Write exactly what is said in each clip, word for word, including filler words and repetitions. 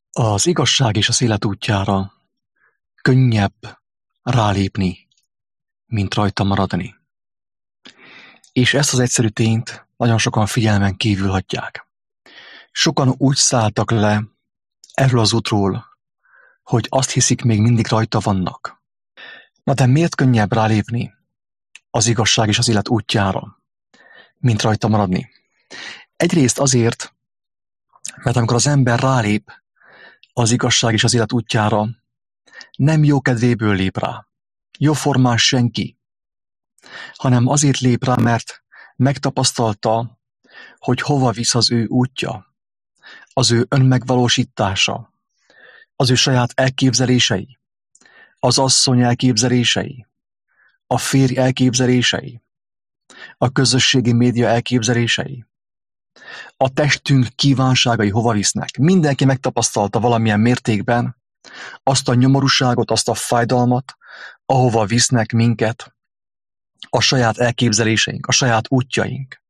Az igazság és az élet útjára könnyebb rálépni, mint rajta maradni. És ezt az egyszerű tényt nagyon sokan figyelmen kívül hagyják. Sokan úgy szálltak le erről az útról, hogy azt hiszik, még mindig rajta vannak. Na de miért könnyebb rálépni az igazság és az élet útjára, mint rajta maradni? Egyrészt azért, mert amikor az ember rálép az igazság és az élet útjára, nem jó kedvéből lép rá, jóformán senki, hanem azért lép rá, mert megtapasztalta, hogy hova visz az ő útja, az ő önmegvalósítása, az ő saját elképzelései, az asszony elképzelései, a férj elképzelései, a közösségi média elképzelései, a testünk kívánságai hova visznek. Mindenki megtapasztalta valamilyen mértékben azt a nyomorúságot, azt a fájdalmat, ahova visznek minket a saját elképzeléseink, a saját útjaink.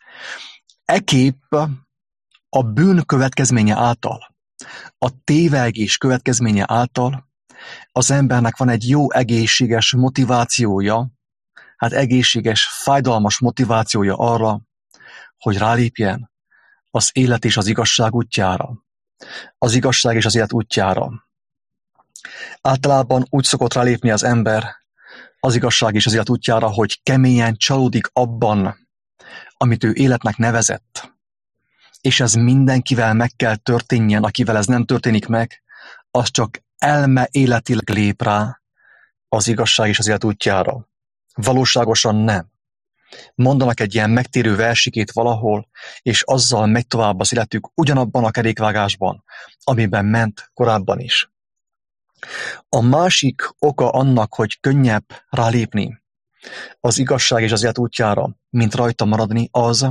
Ekképp a bűn következménye által, a tévelgés következménye által az embernek van egy jó egészséges motivációja, hát egészséges, fájdalmas motivációja arra, hogy rálépjen az élet és az igazság útjára. Az igazság és az élet útjára. Általában úgy szokott rálépni az ember az igazság és az élet útjára, hogy keményen csalódik abban, amit ő életnek nevezett. És ez mindenkivel meg kell történjen, akivel ez nem történik meg, az csak elme életileg lép rá az igazság és az élet útjára. Valóságosan nem. Mondanak egy ilyen megtérő versikét valahol, és azzal megy tovább az életük ugyanabban a kerékvágásban, amiben ment korábban is. A másik oka annak, hogy könnyebb rálépni az igazság és az élet útjára, mint rajta maradni, az,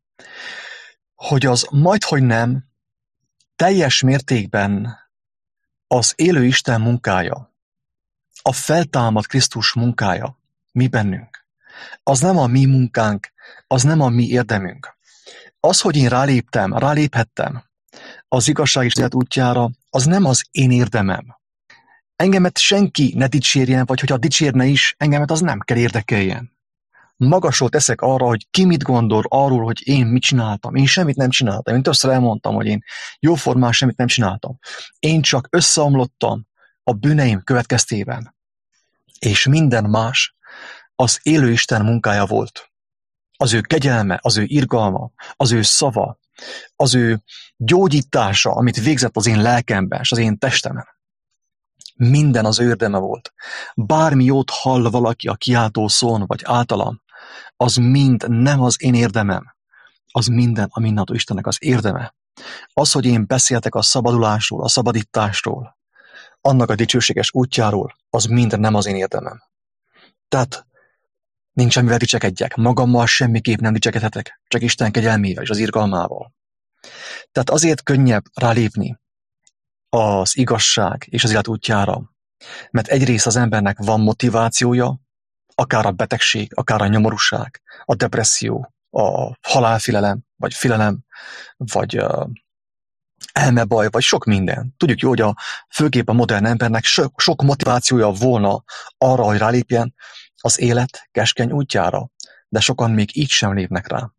hogy az majdhogy nem teljes mértékben az élő Isten munkája, a feltámadt Krisztus munkája mi bennünk. Az nem a mi munkánk, az nem a mi érdemünk. Az, hogy én ráléptem, ráléphettem az igazság és az élet útjára, az nem az én érdemem. Engemet senki ne dicsérjen, vagy hogyha dicsérne is, engemet az nem kell érdekeljen. Magasról teszek arra, hogy ki mit gondol arról, hogy én mit csináltam. Én semmit nem csináltam. Én többször elmondtam, hogy én jóformán semmit nem csináltam. Én csak összeomlottam a bűneim következtében. És minden más az élő Isten munkája volt. Az ő kegyelme, az ő irgalma, az ő szava, az ő gyógyítása, amit végzett az én lelkemben és az én testemen. Minden az ő érdeme volt. Bármi jót hall valaki a kiáltó szón, vagy általam, az mind nem az én érdemem. Az minden a mindenható Istennek az érdeme. Az, hogy én beszéltek a szabadulásról, a szabadításról, annak a dicsőséges útjáról, az mind nem az én érdemem. Tehát nincs, amivel dicsekedjek. Magammal semmiképp nem dicsekedhetek, csak Isten kegyelmével és az irgalmával. Tehát azért könnyebb rálépni az igazság és az élet útjára, mert egyrészt az embernek van motivációja, akár a betegség, akár a nyomorúság, a depresszió, a halálfélelem, vagy félelem, vagy uh, elmebaj, vagy sok minden. Tudjuk jó, hogy a, főképp a modern embernek sok, sok motivációja volna arra, hogy rálépjen az élet keskeny útjára, de sokan még így sem lépnek rá.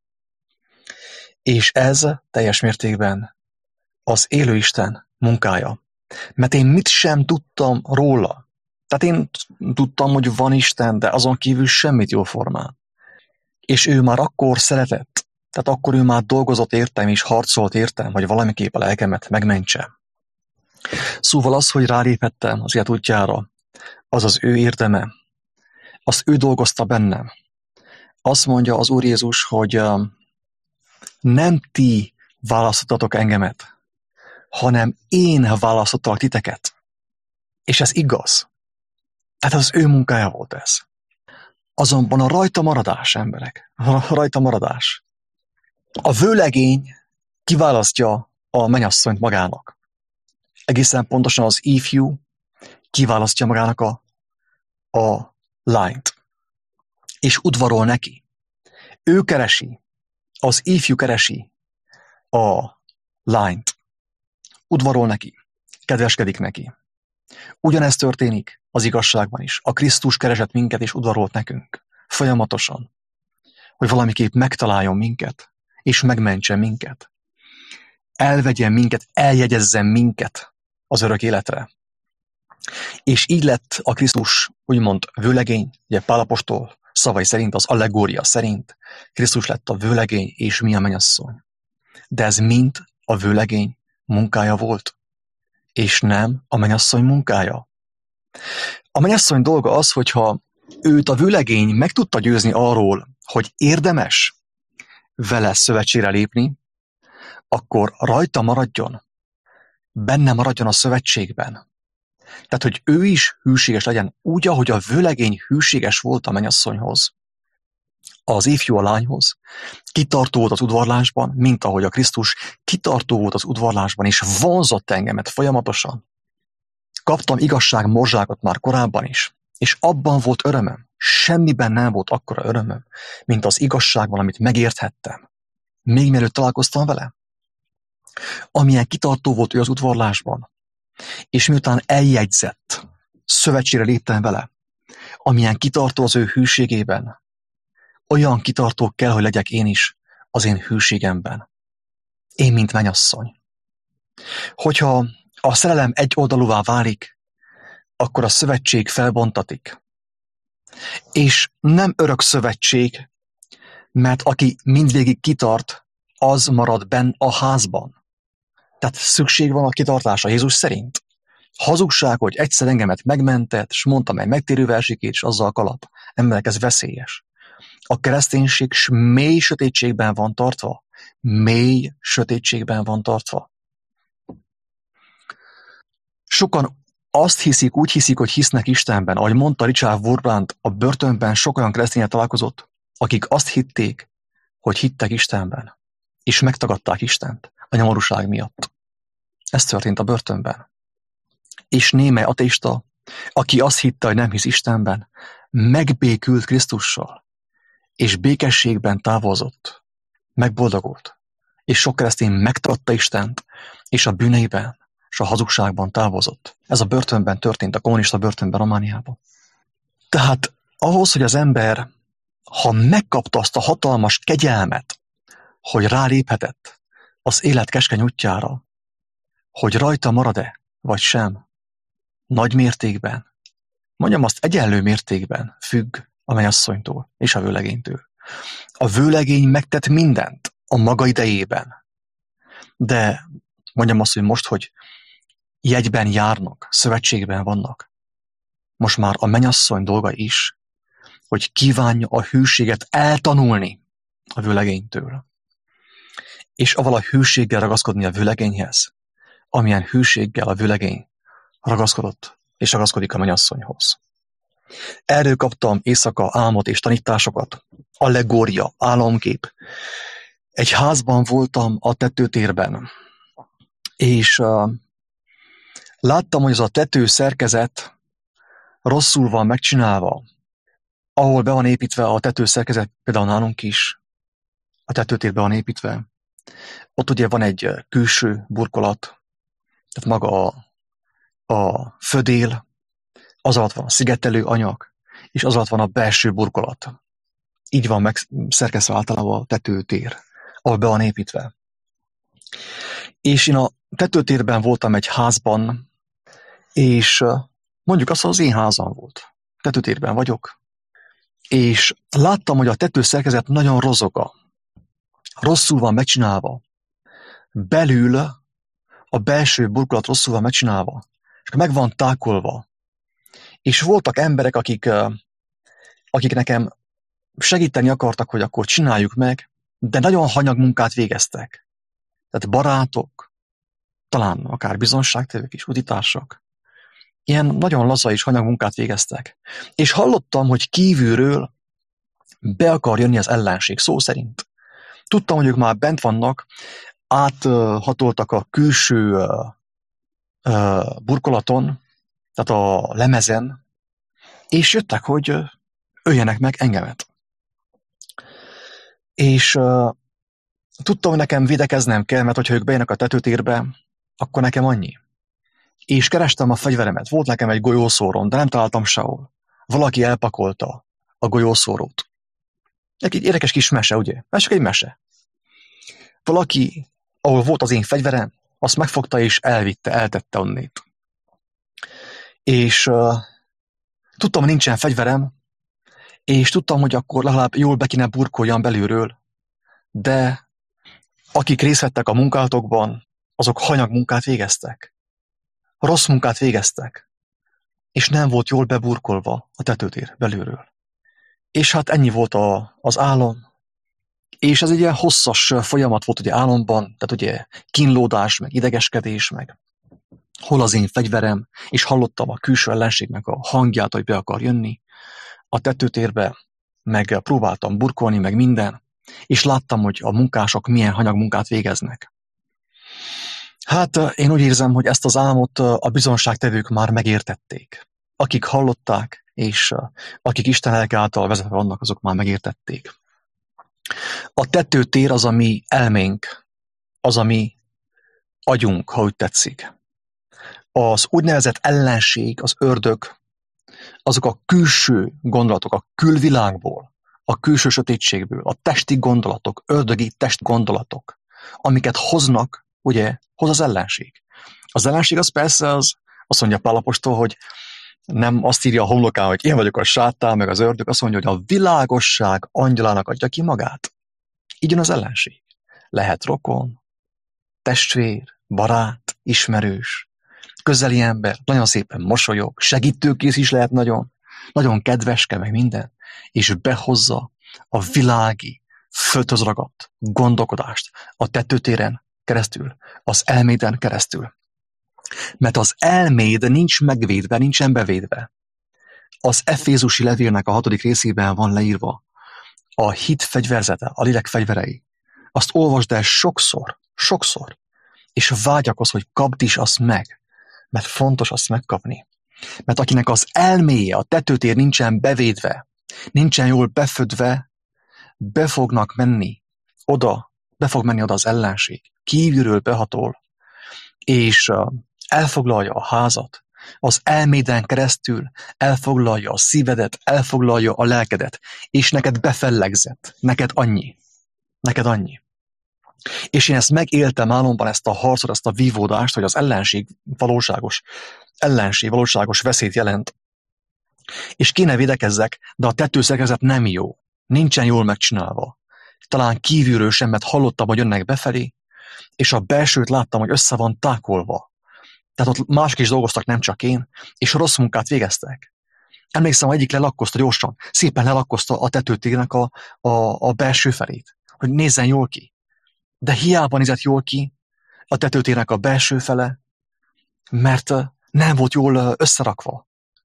És ez teljes mértékben az élő Isten munkája. Mert én mit sem tudtam róla. Tehát én tudtam, hogy van Isten, de azon kívül semmit jóformán. És ő már akkor szeretett, tehát akkor ő már dolgozott értem és harcolt értem, hogy valamiképp a lelkemet megmentse. Szóval az, hogy ráléphettem az élet útjára, az az ő érdeme. Azt ő dolgozta bennem. Azt mondja az Úr Jézus, hogy uh, nem ti választottatok engemet, hanem én választottalak titeket. És ez igaz. Tehát az ő munkája volt ez. Azonban a rajta maradás, emberek, a rajta maradás. A vőlegény kiválasztja a mennyasszonyt magának. Egészen pontosan az ifjú kiválasztja magának a, a lányt. És udvarol neki. Ő keresi, az ifjú keresi a lányt. Udvarol neki. kedveskedik neki. Ugyanezt történik az igazságban is. A Krisztus keresett minket és udvarolt nekünk. Folyamatosan. Hogy valamiképp megtaláljon minket, és megmentsen minket. Elvegyen minket, eljegyezzen minket az örök életre. És így lett a Krisztus, úgymond vőlegény, ugye Pál apostol szavai szerint, az allegória szerint, Krisztus lett a vőlegény, és mi a mennyasszony. De ez mind a vőlegény munkája volt, és nem a mennyasszony munkája. A mennyasszony dolga az, hogyha őt a vőlegény meg tudta győzni arról, hogy érdemes vele szövetségre lépni, akkor rajta maradjon, benne maradjon a szövetségben. Tehát, hogy ő is hűséges legyen, úgy, ahogy a vőlegény hűséges volt a mennyasszonyhoz, az ifjú a lányhoz, kitartó volt az udvarlásban, mint ahogy a Krisztus kitartó volt az udvarlásban, és vonzott engemet folyamatosan. Kaptam igazság morzsákat már korábban is, és abban volt örömöm. Semmiben nem volt akkora örömöm, mint az igazságban, amit megérthettem. Még mielőtt találkoztam vele. Amilyen kitartó volt ő az udvarlásban, és miután eljegyzett, szövetségre léptem vele, amilyen kitartó az ő hűségében, olyan kitartó kell, hogy legyek én is az én hűségemben. Én, mint mennyasszony. Hogyha a szerelem egyoldalúvá válik, akkor a szövetség felbontatik. És nem örök szövetség, mert aki mindvégig kitart, az marad benn a házban. Tehát szükség van a kitartásra Jézus szerint. Hazugság, hogy egyszer engemet megmentett, s mondtam egy megtérő versikét, és azzal kalap. Emberek, ez veszélyes. A kereszténység mély sötétségben van tartva. Mély sötétségben van tartva. Sokan azt hiszik, úgy hiszik, hogy hisznek Istenben. Ahogy mondta Richard Wurmbrand, a börtönben sok olyan keresztényet találkozott, akik azt hitték, hogy hittek Istenben, és megtagadták Istent a nyomorúság miatt. Ez történt a börtönben. És némely ateista, aki azt hitte, hogy nem hisz Istenben, megbékült Krisztussal, és békességben távozott, megboldogult, és sok keresztény megtagadta Istent, és a bűneiben, és a hazugságban távozott. Ez a börtönben történt, a kommunista börtönben Romániában. Tehát ahhoz, hogy az ember, ha megkapta azt a hatalmas kegyelmet, hogy ráléphetett az élet keskeny útjára, hogy rajta marad-e, vagy sem, nagy mértékben, mondjam azt, egyenlő mértékben függ a mennyasszonytól és a vőlegénytől. A vőlegény megtett mindent a maga idejében, de mondjam azt, hogy most, hogy jegyben járnak, szövetségben vannak, most már a mennyasszony dolga is, hogy kívánja a hűséget eltanulni a vőlegénytől, és avval a hűséggel ragaszkodni a vőlegényhez, amilyen hűséggel a vőlegény ragaszkodott és ragaszkodik a mennyasszonyhoz. Erről kaptam éjszaka álmot és tanításokat, allegória, álomkép. Egy házban voltam a tetőtérben, és uh, láttam, hogy az a tető szerkezet rosszul van megcsinálva, ahol be van építve a tetőszerkezet, például nálunk is, a tetőtérbe van építve. Ott ugye van egy külső burkolat, tehát maga a, a födél, az alatt van a szigetelő anyag, és az alatt van a belső burkolat. Így van megszerkesztve általában a tetőtér, ahol be van építve. És én a tetőtérben voltam egy házban, és mondjuk azt, hogy az én házam volt. Tetőtérben vagyok, és láttam, hogy a tetőszerkezet nagyon rozoga. Rosszul van megcsinálva. Belül a belső burkolat rosszul van megcsinálva, és meg van tákolva. És voltak emberek, akik, akik nekem segíteni akartak, hogy akkor csináljuk meg, de nagyon hanyag munkát végeztek. Tehát barátok, talán akár bizonságtevők is, utitársak. Ilyen nagyon laza és hanyag munkát végeztek. És hallottam, hogy kívülről be akar jönni az ellenség, szó szerint. Tudtam, hogy ők már bent vannak, áthatoltak a külső uh, uh, burkolaton, tehát a lemezen, és jöttek, hogy uh, öljenek meg engemet. És uh, tudtam, hogy nekem védekeznem kell, mert hogyha ők bejönnek a tetőtérbe, akkor nekem annyi. és kerestem a fegyveremet. Volt nekem egy golyószórom, de nem találtam sehol. Valaki elpakolta a golyószórót. Egy érdekes kis mese, ugye? Ez csak egy mese. Valaki, ahol volt az én fegyverem, azt megfogta és elvitte, eltette onnét. És uh, tudtam, hogy nincsen fegyverem, és tudtam, hogy akkor legalább jól be kéne burkoljam belülről, de akik részt vettek a munkálatokban, azok hanyag munkát végeztek. Rossz munkát végeztek, és nem volt jól beburkolva a tetőtér belülről. És hát ennyi volt a, az álom, és ez egy ilyen hosszas folyamat volt ugye álomban, tehát ugye kínlódás, meg idegeskedés, meg hol az én fegyverem, és hallottam a külső ellenségnek a hangját, hogy be akar jönni a tetőtérbe, meg próbáltam burkolni, meg minden, és láttam, hogy a munkások milyen hanyagmunkát végeznek. Hát én úgy érzem, hogy ezt az álmot a bizonságtevők már megértették. Akik hallották, és akik Isten lelke által vezetve vannak, azok már megértették. A tetőtér az a mi elménk, az a mi agyunk, ha úgy tetszik. Az úgynevezett ellenség, az ördög, azok a külső gondolatok, a külvilágból, a külső sötétségből, a testi gondolatok, ördögi test gondolatok, amiket hoznak, ugye, hoz az ellenség. Az ellenség az persze, az, azt mondja Pál apostol, hogy nem azt írja a homlokán, hogy én vagyok a sátán, meg az ördög, azt mondja, hogy a világosság angyalának adja ki magát. Így jön az ellenség. Lehet rokon, testvér, barát, ismerős, közeli ember, nagyon szépen mosolyog, segítőkész is lehet nagyon, nagyon kedveske, meg minden, és behozza a világi, földhöz ragadt gondolkodást a tetőtéren keresztül, az elméden keresztül. Mert az elméd nincs megvédve, nincsen bevédve. Az Efézusi levélnek a hatodik részében van leírva a hit fegyverzete, a lélek fegyverei. Azt olvasd el sokszor, sokszor, és vágyakozz, hogy kapd is azt meg, mert fontos azt megkapni. Mert akinek az elméje, a tetőtér nincsen bevédve, nincsen jól befödve, be fognak menni oda, be fog menni oda az ellenség, kívülről behatol, és elfoglalja a házat, az elméden keresztül elfoglalja a szívedet, elfoglalja a lelkedet, és neked befellegzett, neked annyi, neked annyi. És én ezt megéltem álomban, ezt a harcot, ezt a vívódást, hogy az ellenség valóságos, ellenség valóságos veszélyt jelent. És kéne védekezzek, de a tetőszerkezet nem jó, nincsen jól megcsinálva. Talán kívülről sem, mert hallottam, hogy jönnek befelé, és a belsőt láttam, hogy össze van tákolva. Tehát ott mások is dolgoztak, nem csak én, és rossz munkát végeztek. Emlékszem, hogy egyik lelakkozta gyorsan, szépen lelakkozta a tetőtérnek a, a, a belső felét, hogy nézzen jól ki. De hiába nézett jól ki a tetőtérnek a belső fele, mert nem volt jól összerakva.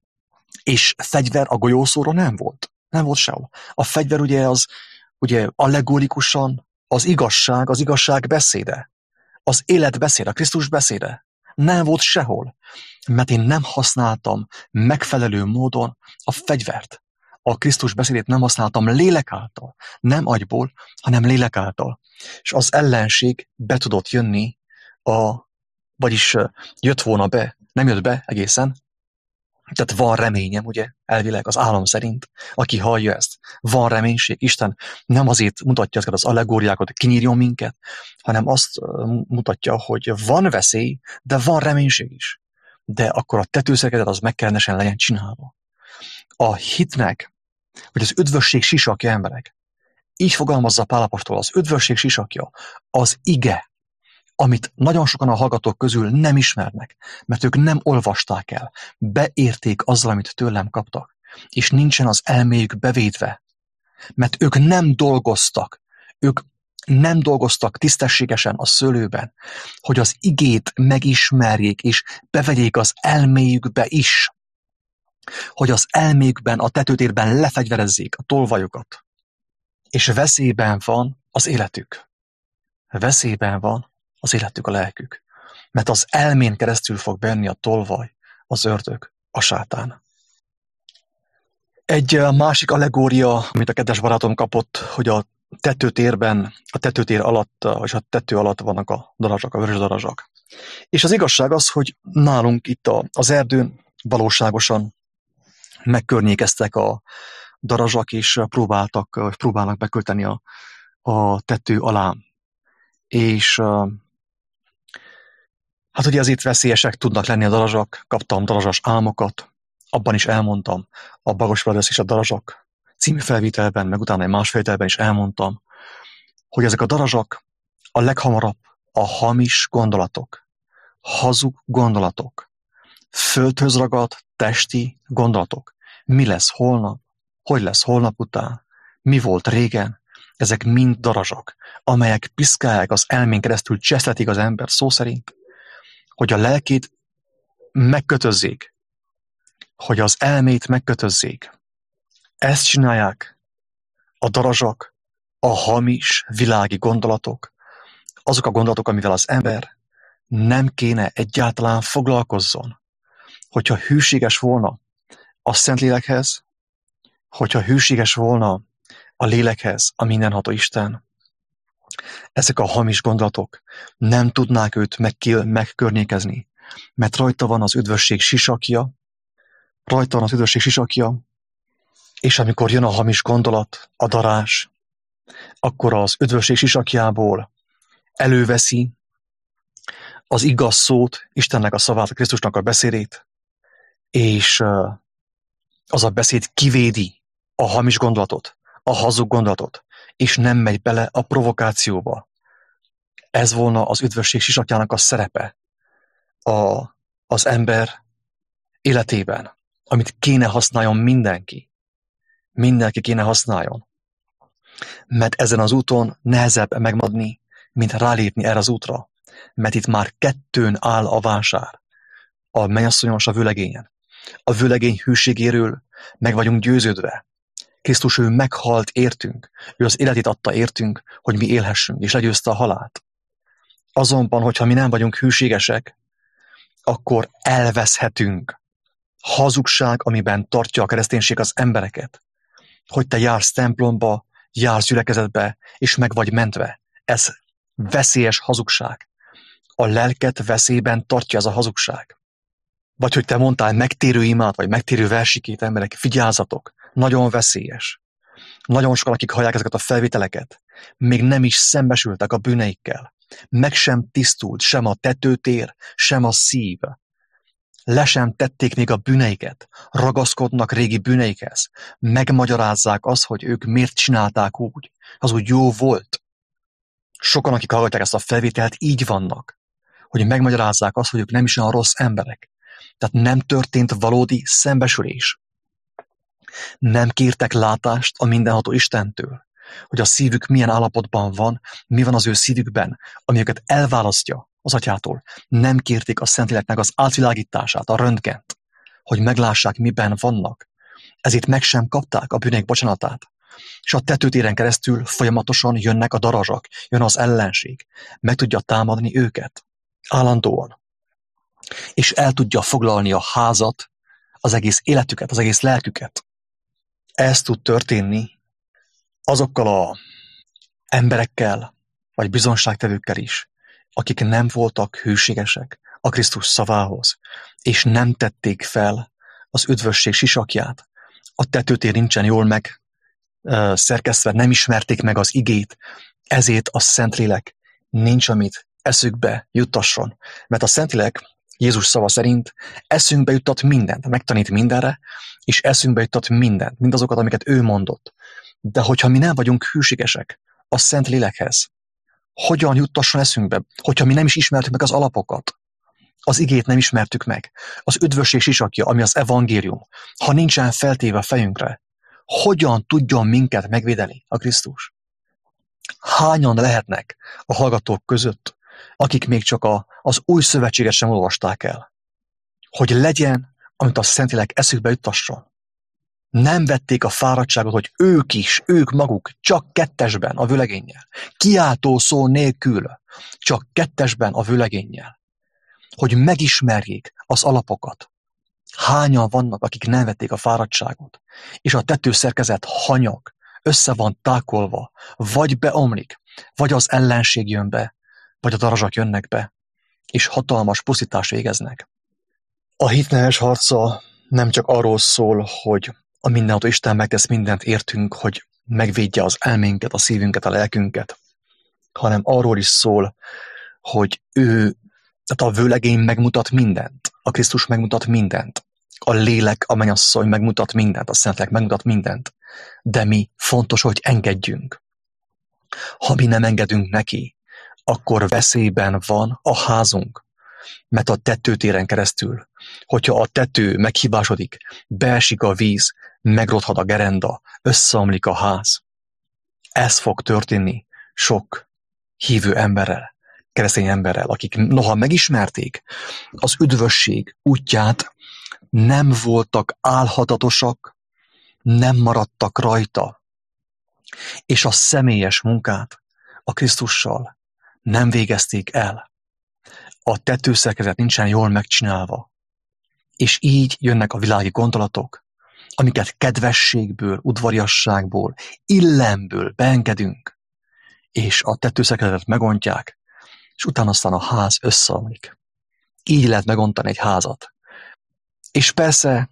És fegyver a golyószóra nem volt. Nem volt sehol. A fegyver ugye az ugye allegorikusan az igazság, az igazság beszéde. Az élet beszéde, a Krisztus beszéde. Nem volt sehol. Mert én nem használtam megfelelő módon a fegyvert. A Krisztus beszédét nem használtam lélek által. Nem agyból, hanem lélek által. És az ellenség be tudott jönni, a, vagyis jött volna be, nem jött be egészen. Tehát van reményem, ugye, elvileg az álom szerint, aki hallja ezt. Van reménység. Isten nem azért mutatja ezeket az allegóriákat, hogy kinyírjon minket, hanem azt mutatja, hogy van veszély, de van reménység is. De akkor a tetőszerkezet az megkellenesen legyen csinálva. A hitnek, vagy az üdvösség sisakja, emberek. Így fogalmazza Pál apostol, az üdvösség sisakja, az ige, amit nagyon sokan a hallgatók közül nem ismernek, mert ők nem olvasták el, beérték azzal, amit tőlem kaptak, és nincsen az elméjük bevédve, mert ők nem dolgoztak, ők nem dolgoztak tisztességesen a szőlőben, hogy az igét megismerjék, és bevegyék az elméjükbe is, hogy az elméjükben, a tetőtérben lefegyverezzék a tolvajukat, és veszélyben van az életük. Veszélyben van az életük, a lelkük. Mert az elmén keresztül fog benni a tolvaj, az ördög, a sátán. Egy másik allegória, amit a kedves barátom kapott, hogy a tetőtérben, a tetőtér alatt, vagy a tető alatt vannak a darazsak, a vörös darazsak. És az igazság az, hogy nálunk itt a, az erdőn valóságosan megkörnyékeztek a darazsak, és próbáltak, vagy próbálnak bekölteni a, a tető alá. És hát ugye azért veszélyesek tudnak lenni a darazsak, kaptam darazsas álmokat, abban is elmondtam, a Bagos Brothers és a darazsak című felvételben, meg utána egy más felvételben is elmondtam, hogy ezek a darazsak a leghamarabb a hamis gondolatok, hazug gondolatok, földhöz ragadt testi gondolatok. Mi lesz holnap? Hogy lesz holnap után? Mi volt régen? Ezek mind darazsak, amelyek piszkálják az elmén keresztül, cseszletik az ember szó szerint, hogy a lelkét megkötözzék, hogy az elmét megkötözzék. Ezt csinálják a darazsak, a hamis világi gondolatok, azok a gondolatok, amivel az ember nem kéne egyáltalán foglalkozzon. Hogyha hűséges volna a Szentlélekhez, hogyha hűséges volna a lélekhez, a mindenható Isten, ezek a hamis gondolatok nem tudnák őt megkörnyékezni, mert rajta van az üdvösség sisakja, rajta van az üdvösség sisakja, és amikor jön a hamis gondolat, a darás, akkor az üdvösség sisakjából előveszi az igaz szót, Istennek a szavát, a Krisztusnak a beszédét, és az a beszéd kivédi a hamis gondolatot, a hazug gondolatot, és nem megy bele a provokációba. Ez volna az üdvösség sisakjának a szerepe a, az ember életében, amit kéne használjon mindenki. Mindenki kéne használjon. Mert ezen az úton nehezebb megmadni, mint rálépni erre az útra. Mert itt már kettőn áll a vásár. A mennyasszonyon és a vőlegényen. A vőlegény hűségéről meg vagyunk győződve. Krisztus ő meghalt értünk. Ő az életét adta értünk, hogy mi élhessünk, és legyőzte a halált. Azonban, hogyha mi nem vagyunk hűségesek, akkor elveszhetünk. Hazugság, amiben tartja a kereszténység az embereket. Hogy te jársz templomba, jársz gyülekezetbe, és meg vagy mentve. Ez veszélyes hazugság. A lelket veszélyben tartja ez a hazugság. Vagy hogy te mondtál megtérő imát, vagy megtérő versikét, emberek, figyelzatok, nagyon veszélyes. Nagyon sokan, akik hallják ezeket a felvételeket, még nem is szembesültek a bűneikkel. Meg sem tisztult sem a tetőtér, sem a szív. Le sem tették még a bűneiket, ragaszkodnak régi bűneikhez, megmagyarázzák azt, hogy ők miért csinálták úgy, az úgy jó volt. Sokan, akik hallgatják ezt a felvételt, így vannak, hogy megmagyarázzák azt, hogy ők nem is olyan rossz emberek. Tehát nem történt valódi szembesülés. Nem kértek látást a mindenható Istentől, hogy a szívük milyen állapotban van, mi van az ő szívükben, ami őket elválasztja az Atyától. Nem kérték a Szentléleknek az átvilágítását, a röntgent, hogy meglássák, miben vannak. Ezért meg sem kapták a bűneik bocsánatát. És a tetőtéren keresztül folyamatosan jönnek a darazsak, jön az ellenség, meg tudja támadni őket állandóan. És el tudja foglalni a házat, az egész életüket, az egész lelküket. Ez tud történni azokkal az emberekkel, vagy bizonságtevőkkel is, akik nem voltak hűségesek a Krisztus szavához, és nem tették fel az üdvösség sisakját. A tetőtér nincsen jól meg uh, szerkesztve, nem ismerték meg az igét, ezért a Szentlélek nincs, amit eszükbe juttasson. Mert a Szentlélek Jézus szava szerint eszünkbe juttat mindent, megtanít mindenre, és eszünkbe juttat mindent, mindazokat, amiket ő mondott. De hogyha mi nem vagyunk hűségesek a Szentlélekhez, hogyan juttasson eszünkbe, hogyha mi nem is ismertük meg az alapokat, az igét nem ismertük meg, az üdvösség sisakja, ami az evangélium, ha nincsen feltéve a fejünkre, hogyan tudjon minket megvédeni a Krisztus? Hányan lehetnek a hallgatók között, akik még csak a, az új szövetséget sem olvasták el, hogy legyen, amit a Szentlélek eszükbe juttasson. Nem vették a fáradtságot, hogy ők is, ők maguk, csak kettesben a vőlegénnyel, kiáltó szó nélkül, csak kettesben a vőlegénnyel, hogy megismerjék az alapokat. Hányan vannak, akik nem vették a fáradtságot, és a tetőszerkezet hanyag, össze van tákolva, vagy beomlik, vagy az ellenség jön be, vagy a darazsak jönnek be, és hatalmas pusztítást végeznek. A hit neves harca nem csak arról szól, hogy a mindenható Isten megtesz mindent értünk, hogy megvédje az elménket, a szívünket, a lelkünket, hanem arról is szól, hogy ő, tehát a vőlegény megmutat mindent, a Krisztus megmutat mindent, a lélek, a mennyasszony megmutat mindent, a szentlélek megmutat mindent, de mi fontos, hogy engedjünk. Ha mi nem engedünk neki, akkor veszélyben van a házunk, mert a tetőtéren keresztül, hogyha a tető meghibásodik, beesik a víz, megrothat a gerenda, összeomlik a ház. Ez fog történni sok hívő emberrel, keresztény emberrel, akik noha megismerték az üdvösség útját, nem voltak álhatatosak, nem maradtak rajta, és a személyes munkát a Krisztussal nem végezték el. A tetőszerkezet nincsen jól megcsinálva, és így jönnek a világi gondolatok, amiket kedvességből, udvariasságból, illemből beengedünk, és a tetőszerkezetet megontják, és utána aztán a ház összeomlik. Így lehet megontani egy házat. És persze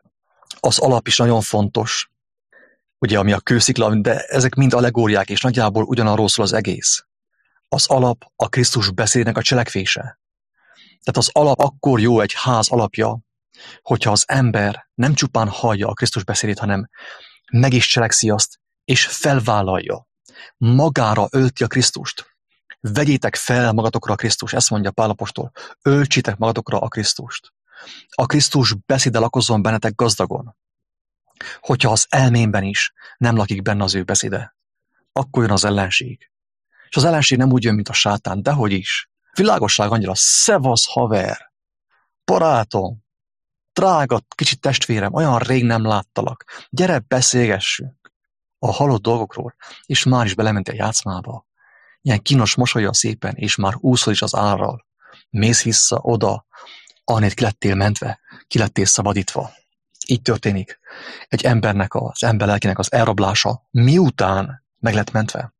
az alap is nagyon fontos, ugye, ami a kőszikla, de ezek mind allegóriák, és nagyjából ugyanarról szól az egész. Az alap a Krisztus beszédnek a cselekvése. Tehát az alap akkor jó egy ház alapja, hogyha az ember nem csupán hallja a Krisztus beszédét, hanem meg is cselekszi azt, és felvállalja. Magára ölti a Krisztust. Vegyétek fel magatokra a Krisztust, ezt mondja Pál apostol. Öltsétek magatokra a Krisztust. A Krisztus beszéde lakozzon bennetek gazdagon. Hogyha az elmémben is nem lakik benne az ő beszéde, akkor jön az ellenség. És az ellenség nem úgy jön, mint a sátán, dehogy is. Világosság annyira, szevasz haver, barátom, drága kicsit testvérem, olyan rég nem láttalak, gyere beszélgessünk a halott dolgokról, és már is belement a játszmába. Ilyen kínos mosolya szépen, és már úszol is az árral. Mész vissza oda, annét ki lettél mentve, ki lettél szabadítva. Így történik egy embernek, az ember lelkének az elrablása, miután meg lett mentve.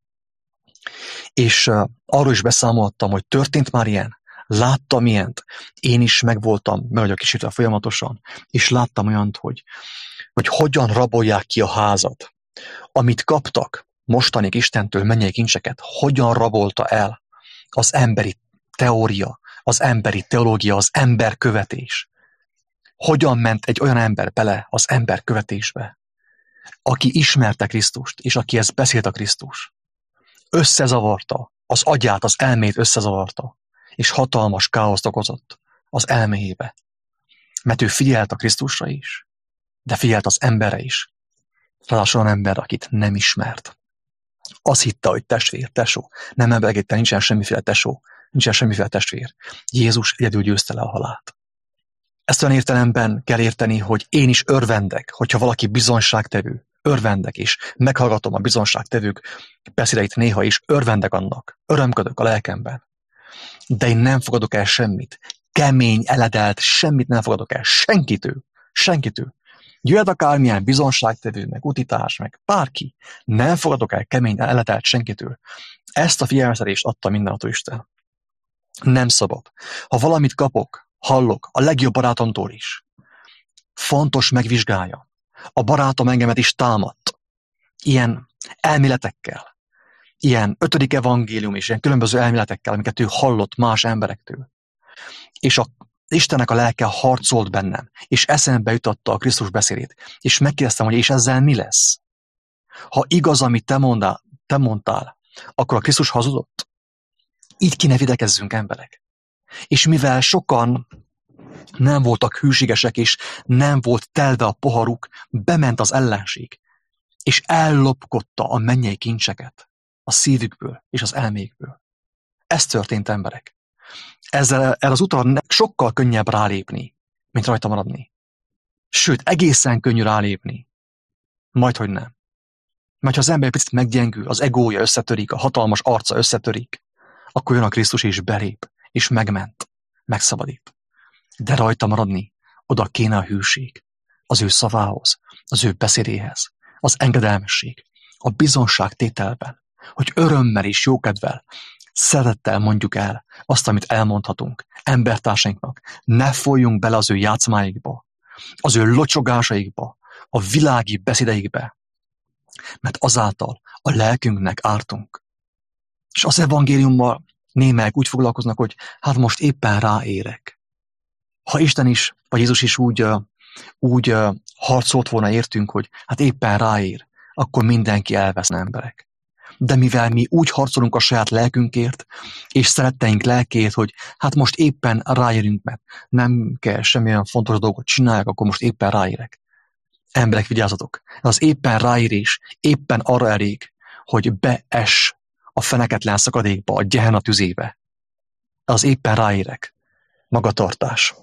És uh, arról is beszámoltam, hogy történt már ilyen, láttam ilyent, én is megvoltam, meg vagyok kísértve folyamatosan, és láttam olyant, hogy, hogy hogyan rabolják ki a házat. Amit kaptak mostanig Istentől mennyei kincseket, hogyan rabolta el az emberi teória, az emberi teológia, az emberkövetés. Hogyan ment egy olyan ember bele az emberkövetésbe, aki ismerte Krisztust, és akihez beszélt a Krisztus. Összezavarta, az agyát, az elmét összezavarta, és hatalmas káoszt okozott az elméjébe. Mert ő figyelt a Krisztusra is, de figyelt az emberre is. Ráadásul olyan ember, akit nem ismert. Azt hitte, hogy testvér, tesó. Nem embergette, nincsen semmiféle tesó, nincsen semmiféle testvér. Jézus egyedül győzte le a halált. Ezt olyan értelemben kell érteni, hogy én is örvendek, hogyha valaki bizonyságtevő, örvendek is, meghallgatom a bizonyságtevők beszédeit néha is, örvendek annak, örömködök a lelkemben. De én nem fogadok el semmit, kemény, eledelt, semmit nem fogadok el, senkitől, senkitől. Jöhet akármilyen bizonyságtevő, meg utitás, meg bárki, nem fogadok el kemény, eledelt senkitől. Ezt a figyelmeztetést adta mindenható Isten. Nem szabad. Ha valamit kapok, hallok, a legjobb barátomtól is. Fontos megvizsgálja. A barátom engemet is támadt. Ilyen elméletekkel, ilyen ötödik evangélium és ilyen különböző elméletekkel, amiket ő hallott más emberektől. És a Istennek a lelke harcolt bennem, és eszembe jutotta a Krisztus beszédét, és megkérdeztem, hogy és ezzel mi lesz? Ha igaz, amit te mondál, te mondtál, akkor a Krisztus hazudott? Így kéne videkezzünk emberek. És mivel sokan nem voltak hűségesek, és nem volt telve a poharuk, bement az ellenség, és ellopkodta a mennyei kincseket a szívükből és az elmékből. Ez történt, emberek. Ezzel el az úton sokkal könnyebb rálépni, mint rajta maradni. Sőt, egészen könnyű rálépni. Majdhogy nem. Mert ha az ember picit meggyengül, az egója összetörik, a hatalmas arca összetörik, akkor jön a Krisztus és belép, és megment, megszabadít. De rajta maradni, oda kéne a hűség, az ő szavához, az ő beszédéhez, az engedelmesség, a bizonságtételben, hogy örömmel és jókedvel, szeretettel mondjuk el azt, amit elmondhatunk embertársainknak. Ne folyjunk bele az ő játszmáikba, az ő locsogásaikba, a világi beszédeikbe, mert azáltal a lelkünknek ártunk. És az evangéliummal némelyek úgy foglalkoznak, hogy hát most éppen ráérek. Ha Isten is, vagy Jézus is úgy, úgy harcolt volna értünk, hogy hát éppen ráér, akkor mindenki elveszne, emberek. De mivel mi úgy harcolunk a saját lelkünkért, és szeretteink lelkért, hogy hát most éppen ráérünk, mert nem kell semmilyen fontos dolgot csinálják, akkor most éppen ráérek. Emberek, vigyázzatok! Az éppen ráérés éppen arra elég, hogy beess a feneketlen szakadékba, a Gehenna tüzébe. Az éppen ráérek. Magatartás.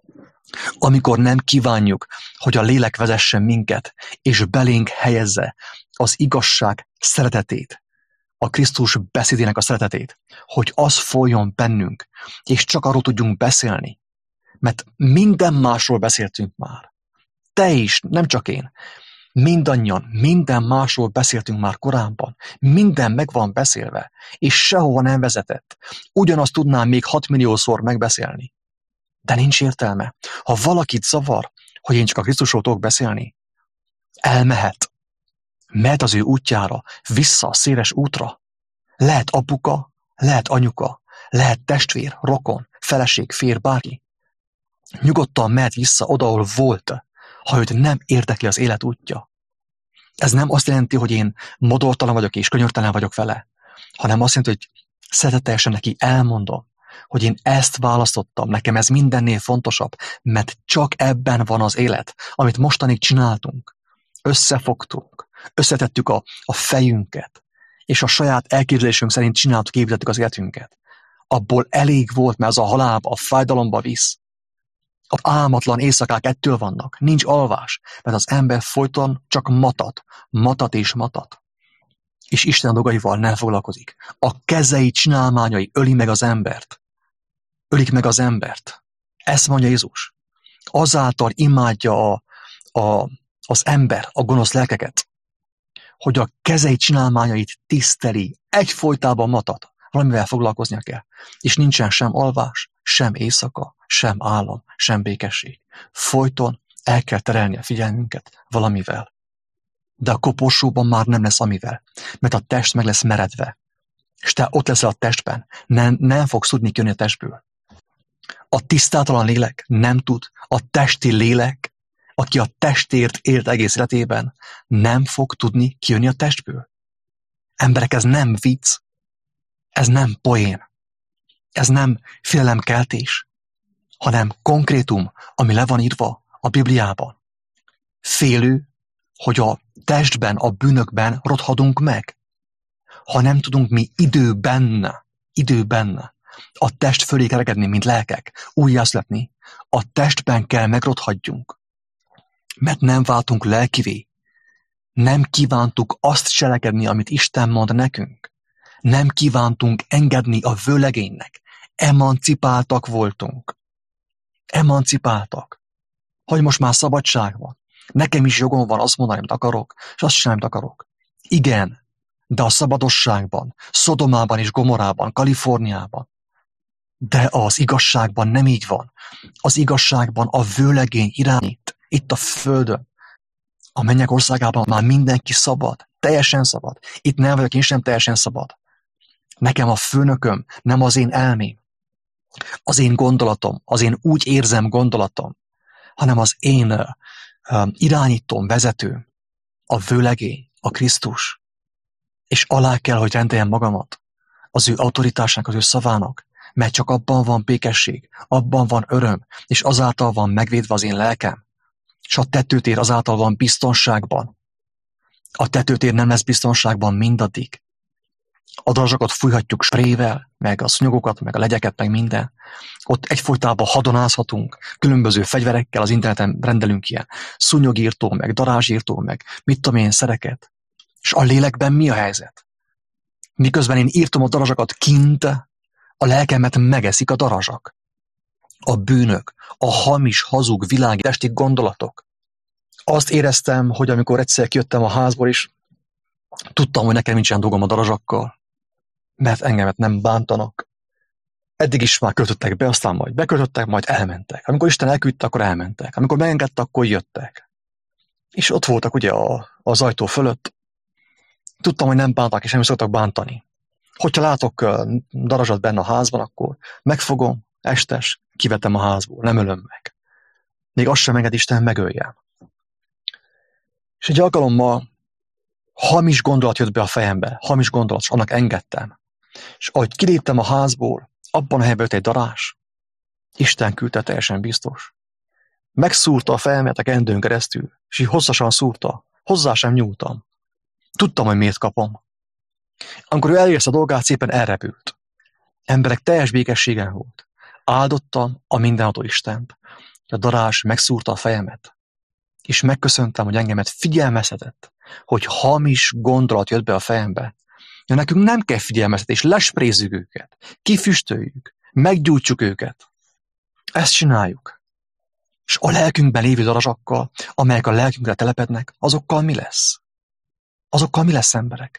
Amikor nem kívánjuk, hogy a lélek vezessen minket, és belénk helyezze az igazság szeretetét, a Krisztus beszédének a szeretetét, hogy az folyjon bennünk, és csak arról tudjunk beszélni. Mert minden másról beszéltünk már. Te is, nem csak én. Mindannyian, minden másról beszéltünk már korábban. Minden meg van beszélve, és sehova nem vezetett. Ugyanazt tudnám még hatmilliószor megbeszélni. De nincs értelme. Ha valakit zavar, hogy én csak a Krisztusról tudok beszélni, elmehet. Mehet az ő útjára, vissza a széles útra. Lehet apuka, lehet anyuka, lehet testvér, rokon, feleség, férj, bárki. Nyugodtan mehet vissza oda, ahol volt, ha őt nem érdekli az élet útja. Ez nem azt jelenti, hogy én modortalan vagyok és könyörtelen vagyok vele, hanem azt jelenti, hogy szeretetesen neki elmondom, hogy én ezt választottam, nekem ez mindennél fontosabb, mert csak ebben van az élet, amit mostanig csináltunk. Összefogtunk, összetettük a, a fejünket, és a saját elképzelésünk szerint csináltuk, építettük az életünket. Abból elég volt, mert az a halálba, a fájdalomba visz. Az álmatlan éjszakák ettől vannak, nincs alvás, mert az ember folyton csak matat, matat és matat. És Isten dolgaival nem foglalkozik. A kezei csinálmányai öli meg az embert. Ölik meg az embert. Ezt mondja Jézus. Azáltal imádja a, a, az ember, a gonosz lelkeket, hogy a kezei csinálmányait tiszteli, egyfolytában matat, valamivel foglalkoznia kell. És nincsen sem alvás, sem éjszaka, sem álom, sem békesség. Folyton el kell terelni a figyelmünket valamivel. De a koporsóban már nem lesz amivel, mert a test meg lesz meredve. És te ott leszel a testben, nem, nem fogsz tudni kijönni a testből. A tisztátalan lélek nem tud, a testi lélek, aki a testért élt egész életében, nem fog tudni kijönni a testből. Emberek, ez nem vicc, ez nem poén, ez nem félelemkeltés, hanem konkrétum, ami le van írva a Bibliában. Félő, hogy a testben, a bűnökben rothadunk meg. Ha nem tudunk mi időben, időben a test fölé kerekedni, mint lelkek, újjászületni, a testben kell megrothadjunk. Mert nem váltunk lelkivé. Nem kívántuk azt cselekedni, amit Isten mond nekünk. Nem kívántunk engedni a vőlegénynek. Emancipáltak voltunk. Emancipáltak. Hogy most már szabadság van. Nekem is jogom van azt mondani, amit akarok, és azt csinálni, amit akarok. Igen, de a szabadosságban, Szodomában és Gomorában, Kaliforniában. De az igazságban nem így van. Az igazságban a vőlegény irányít, itt a földön. A mennyek országában már mindenki szabad, teljesen szabad. Itt nem vagyok én sem teljesen szabad. Nekem a főnököm nem az én elmém, az én gondolatom, az én úgy érzem gondolatom, hanem az én uh, irányítom, vezetőm, a vőlegény, a Krisztus. És alá kell, hogy rendeljem magamat az ő autoritásának, az ő szavának, mert csak abban van békesség, abban van öröm, és azáltal van megvédve az én lelkem. És a tetőtér azáltal van biztonságban. A tetőtér nem lesz biztonságban mindaddig. A darazsakat fújhatjuk sprével, meg a szúnyogokat, meg a legyeket, meg minden. Ott egyfolytában hadonázhatunk, különböző fegyverekkel az interneten rendelünk ilyen szúnyogírtó, meg darázsírtó, meg mit tudom én, szereket. És a lélekben mi a helyzet? Miközben én írtom a darazsakat kint, a lelkemet megeszik a darazsak. A bűnök, a hamis, hazug, világi, testi gondolatok. Azt éreztem, hogy amikor egyszer kijöttem a házból is, Tudtam, hogy nekem nincsen dolgom a darazsakkal, mert engemet nem bántanak. Eddig is már költöttek be, aztán majd beköltöttek, majd elmentek. Amikor Isten elküldte, akkor elmentek. Amikor megengedte, akkor jöttek. És ott voltak ugye a, az ajtó fölött. Tudtam, hogy nem bántak, és nem is szoktak bántani. Hogyha látok uh, darazsat benne a házban, akkor megfogom, estes, kivetem a házból, nem ölöm meg. Még azt sem enged Isten megöljem. És egy alkalommal hamis gondolat jött be a fejembe, hamis gondolat, és annak engedtem. És ahogy kiléptem a házból, abban a helyben jött egy darázs, Isten küldte, teljesen biztos. Megszúrta a fejemet a kendőn keresztül, és így hosszasan szúrta. Hozzá sem nyúltam. Tudtam, hogy miért kapom. Amikor ő elérte a dolgát, szépen elrepült. Emberek teljes békességen volt. Áldottam a mindenható Istent. A darázs megszúrta a fejemet, és megköszöntem, hogy engemet figyelmeztetett, hogy hamis gondolat jött be a fejembe. Ja, nekünk nem kell figyelmeztetés, lesprézzük őket, kifüstöljük, meggyújtsuk őket. Ezt csináljuk. És a lelkünkben lévő darazsakkal, amelyek a lelkünkre telepednek, azokkal mi lesz? Azokkal mi lesz, emberek?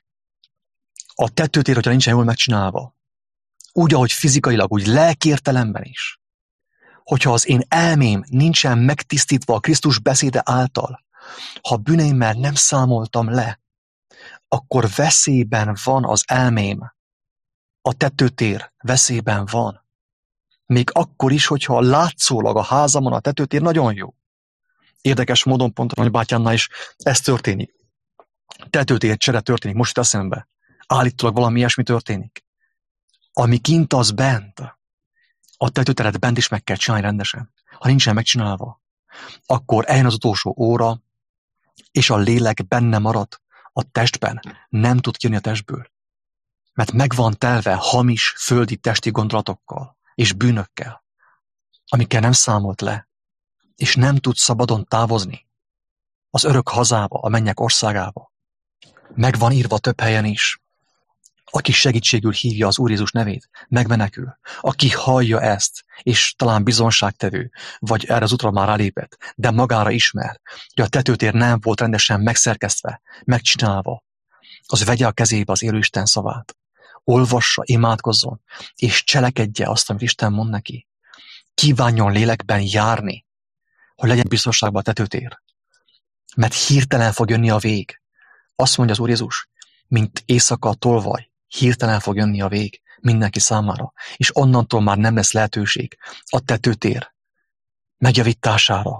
A tetőtér, hogyha nincsen jól megcsinálva, úgy, ahogy fizikailag, úgy lelkértelemben is, hogyha az én elmém nincsen megtisztítva a Krisztus beszéde által, ha bűneimmel nem számoltam le, akkor veszélyben van az elmém. A tetőtér veszélyben van. Még akkor is, hogyha látszólag a házamon a tetőtér nagyon jó. Érdekes módon pont a nagybátyámnál is ez történik. Tetőtér csere történik, most jut eszembe. Állítólag valami ilyesmi történik. Ami kint, az bent. A tetőteret bent is meg kell csinálni rendesen. Ha nincsen megcsinálva, akkor eljön az utolsó óra, és a lélek benne marad a testben, nem tud kijönni a testből. Mert meg van telve hamis, földi testi gondolatokkal és bűnökkel, amikkel nem számolt le, és nem tud szabadon távozni az örök hazába, a mennyek országába. Meg van írva több helyen is. Aki segítségül hívja az Úr Jézus nevét, megmenekül. Aki hallja ezt, és talán bizonságtevő, vagy erre az útra már rálépett, de magára ismer, hogy a tetőtér nem volt rendesen megszerkesztve, megcsinálva, az vegye a kezébe az élő Isten szavát. Olvassa, imádkozzon, és cselekedje azt, amit Isten mond neki. Kívánjon lélekben járni, hogy legyen biztonságban a tetőtér. Mert hirtelen fog jönni a vég. Azt mondja az Úr Jézus, mint éjszaka a tolvaj, hirtelen fog jönni a vég mindenki számára, és onnantól már nem lesz lehetőség a tetőtér megjavítására,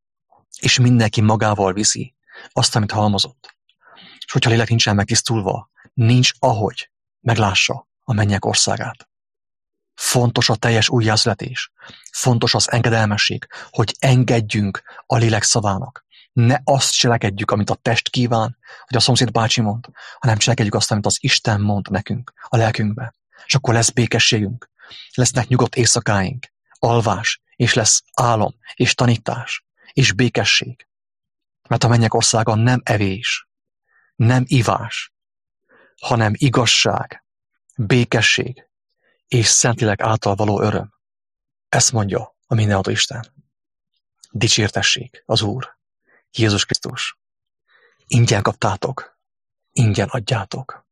és mindenki magával viszi azt, amit halmozott. És hogyha a lélek nincsen megtisztulva, nincs ahogy meglássa a mennyek országát. Fontos a teljes újjászületés, fontos az engedelmesség, hogy engedjünk a lélek szavának. Ne azt cselekedjük, amit a test kíván, hogy a szomszéd bácsi mond, hanem cselekedjük azt, amit az Isten mond nekünk, a lelkünkbe. És akkor lesz békességünk, lesznek nyugodt éjszakáink, alvás, és lesz álom, és tanítás, és békesség. Mert a mennyek országa nem evés, nem ivás, hanem igazság, békesség, és Szentlélek által való öröm. Ezt mondja a mindenható Isten. Dicsértessék az Úr, Jézus Krisztus. Ingyen kaptátok, ingyen adjátok.